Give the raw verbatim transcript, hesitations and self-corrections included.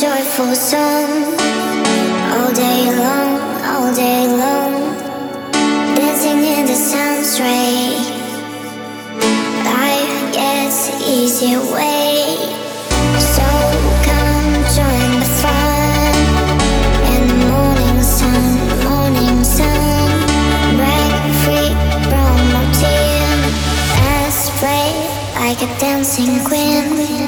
joyful song all day long, all day long, dancing in the sun's ray. Life gets easier way, so come join the fun. In the morning sun, morning sun, break free from routine. Let's play like a dancing queen.